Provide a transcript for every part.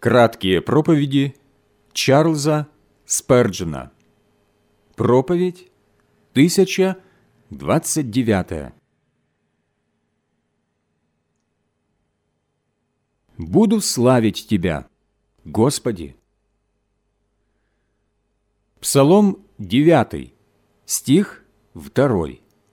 Краткие проповеди Чарльза Сперджена. Проповедь 1029. «Буду славить Тебя, Господи». Псалом 9, стих 2.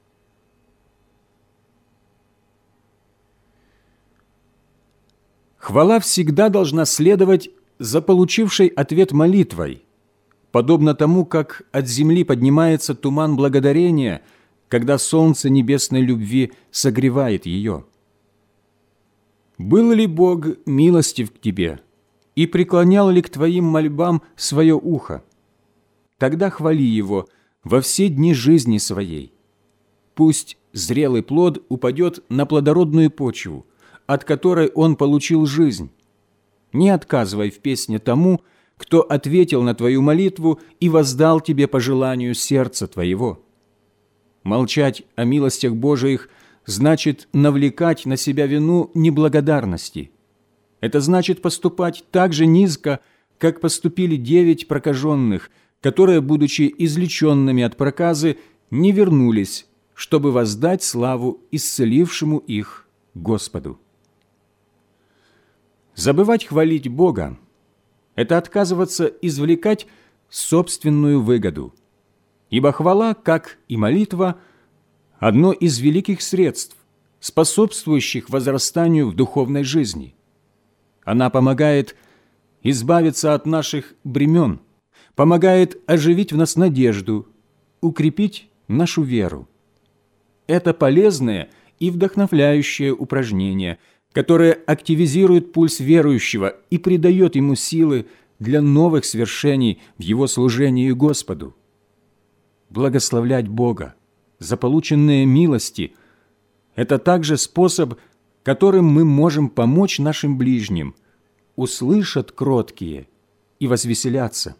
Хвала всегда должна следовать за получившей ответ молитвой, подобно тому, как от земли поднимается туман благодарения, когда солнце небесной любви согревает ее. Был ли Бог милостив к тебе и преклонял ли к твоим мольбам свое ухо? Тогда хвали Его во все дни жизни своей. Пусть зрелый плод упадет на плодородную почву, от которой он получил жизнь. Не отказывай в песне тому, кто ответил на твою молитву и воздал тебе по желанию сердца твоего. Молчать о милостях Божиих значит навлекать на себя вину неблагодарности. Это значит поступать так же низко, как поступили 9 прокаженных, которые, будучи излеченными от проказы, не вернулись, чтобы воздать славу исцелившему их Господу. Забывать хвалить Бога – это отказываться извлекать собственную выгоду, ибо хвала, как и молитва, одно из великих средств, способствующих возрастанию в духовной жизни. Она помогает избавиться от наших бремен, помогает оживить в нас надежду, укрепить нашу веру. Это полезное и вдохновляющее упражнение, которое активизирует пульс верующего и придает ему силы для новых свершений в его служении Господу. Благословлять Бога за полученные милости – это также способ, которым мы можем помочь нашим ближним, услышат кроткие и возвеселятся.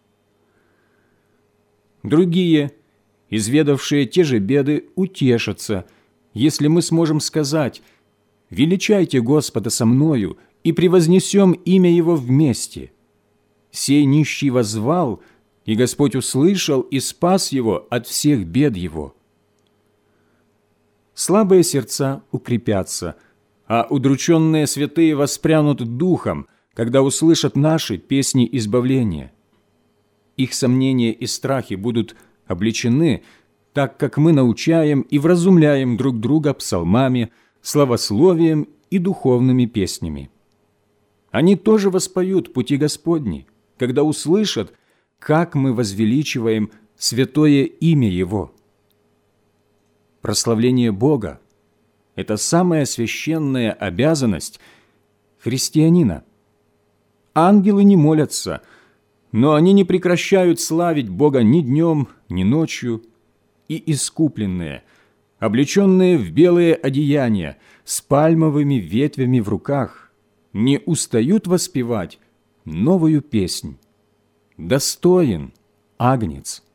Другие, изведавшие те же беды, утешатся, если мы сможем сказать: «Величайте Господа со мною и превознесем имя Его вместе. Сей нищий воззвал, и Господь услышал и спас его от всех бед его». Слабые сердца укрепятся, а удрученные святые воспрянут духом, когда услышат наши песни избавления. Их сомнения и страхи будут обличены, так как мы научаем и вразумляем друг друга псалмами, славословием и духовными песнями. Они тоже воспоют пути Господни, когда услышат, как мы возвеличиваем святое имя Его. Прославление Бога – это самая священная обязанность христианина. Ангелы не молятся, но они не прекращают славить Бога ни днем, ни ночью, и искупленные, облеченные в белые одеяния, с пальмовыми ветвями в руках, не устают воспевать новую песнь. Достоин Агнец.